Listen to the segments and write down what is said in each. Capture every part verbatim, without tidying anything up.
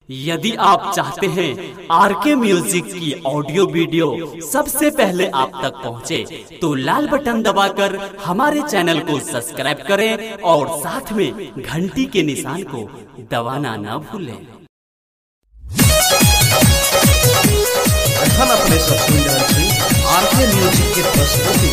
यदि आप चाहते हैं आर के म्यूजिक की ऑडियो वीडियो सबसे पहले आप तक पहुंचे, तो लाल बटन दबाकर हमारे चैनल को सब्सक्राइब करें और साथ में घंटी के निशान को दबाना ना भूलें। এখন अपने सब सुन रहे हैं आर के म्यूजिक के प्रस्तुति।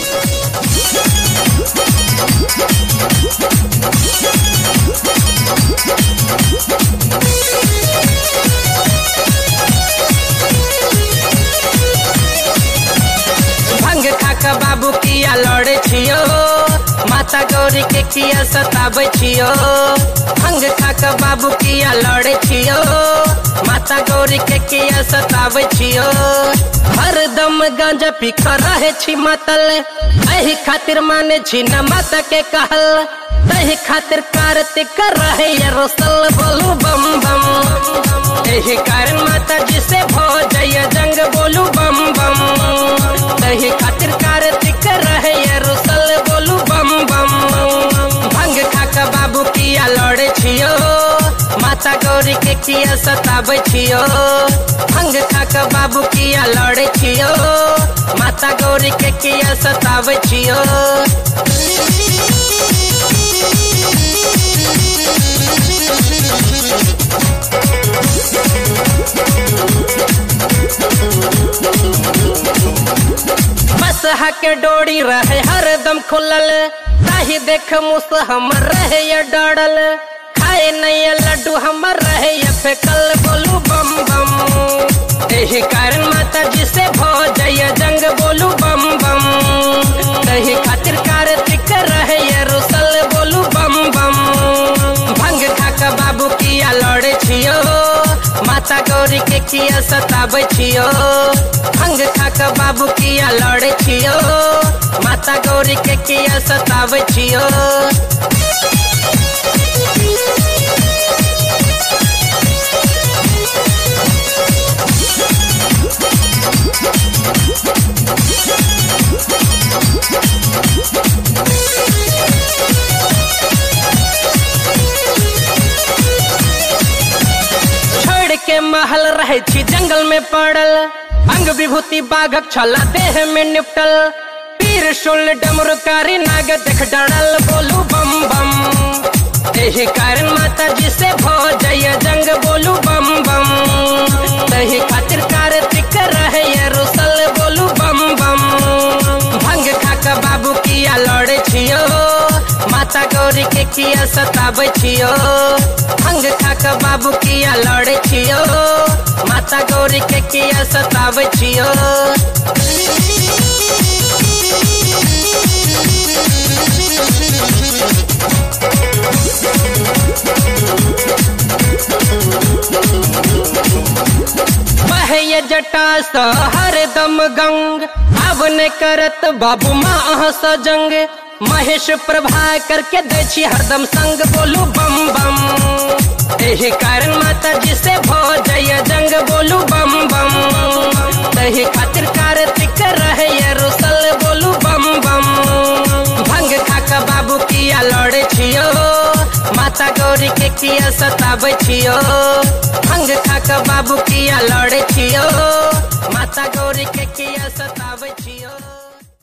भंग खाका बाबू किया लड़े छियो, माता गौरी के किया सताबे छियो। भंग खाका बाबू किया लड़े छियो, माता गौरी के किया सताबे छियो। हरदम गांजा पी कर रहे छी मतल, एही खातिर माने छी न माता के कहल। तही खातिर कार्तिक कर रहे ये रोसल बोलू बम बम। एही कारण माता जी से भो जय जंग बोलू बम बम। तही खातिर कार्तिक कर रहे ये रोसल बोलू बम बम। भंग खाका बाबू किया लड़े छियो, माता गौरी के किया सताबे छियो। भंग खाका बाबू किया लड़े छियो, माता गौरी के किया सताबे छियो। बसहा के डोरी रहे हरदम खुलल, ताही देख मुस हमर रहे ये डरल। खाए नहीं लड्डू हमर रहे ये फेकल बोलू बम बम। एही कारण माता जी से भो जय जंग बोलू बम बम। तही खातिर कार्तिक रहे ये रुसल बोलू बम बम। भंग खाका बाबू किया लड़े छियो, माता गौरी के किया सताबे छियो। भंग खाका बाबू किया लड़े छियो, माता गौरी के किया सताबे छियो। के महल रहे छी जंगल में पड़ल, अंग विभूति बाघक छला देह में निपटल। पीर शुल डमरुकारी नाग देख डरल बोलू बम बम। एही कारण माता जी से भो जय जंग बोलू बम बम। तही खातिर कार्तिक रहे ये रुसल बोलू बम बम। भंग खाका बाबू किया लड़े छियो, माता गौरी के किया सताबे छियो। भंग खाका बाबू किया लड़े छियो, माता गौरी के किया सताबे छियो। बहे जटा स हरदम गंग, अब ने करत बाबू माँ स जंग। महेश प्रभा करके दे छी हरदम संग बोलू बम बम। एही कारण माता जी से भो जय जंग बोलू बम बम। तही खातिर कार्तिक रहे ये रुसल बोलू बम बम। भंग खाका बाबू किया लड़े छियो, माता गौरी के किया सताबे छियो। भंग खाका बाबू किया लड़े छियो, माता गौरी के किया सताबे छियो।